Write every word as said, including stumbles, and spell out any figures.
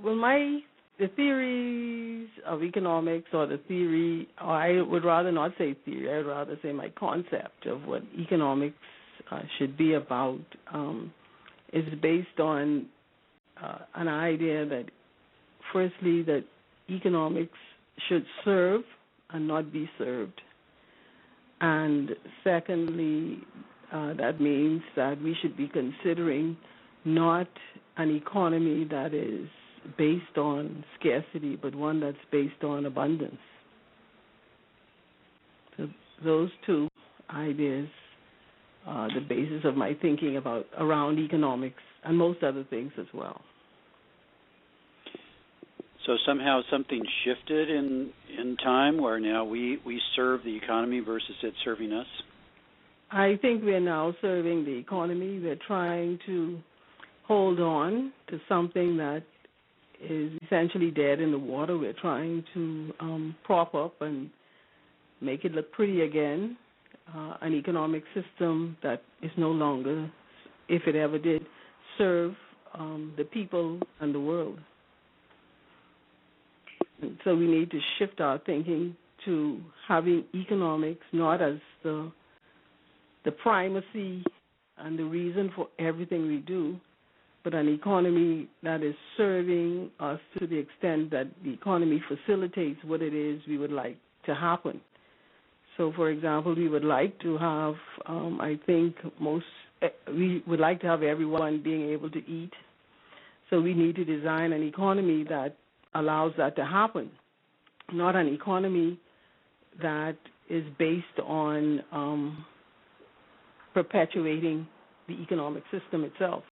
Well, my the theories of economics, or the theory, or I would rather not say theory. I would rather say my concept of what economics uh, should be about, um, is based on uh, an idea that, firstly, that economics should serve and not be served, and secondly, uh, that means that we should be considering not an economy that is based on scarcity, but one that's based on abundance. So those two ideas are the basis of my thinking about around economics and most other things as well. So somehow something shifted in in time where now we, we serve the economy versus it serving us? I think we're now serving the economy. We're trying to hold on to something that is essentially dead in the water. We're trying to um, prop up and make it look pretty again, uh, an economic system that is no longer, if it ever did, serve um, the people and the world. And so we need to shift our thinking to having economics not as the the primacy and the reason for everything we do, but an economy that is serving us to the extent that the economy facilitates what it is we would like to happen. So, for example, we would like to have, um, I think most, we would like to have everyone being able to eat. So we need to design an economy that allows that to happen, not an economy that is based on um, perpetuating the economic system itself.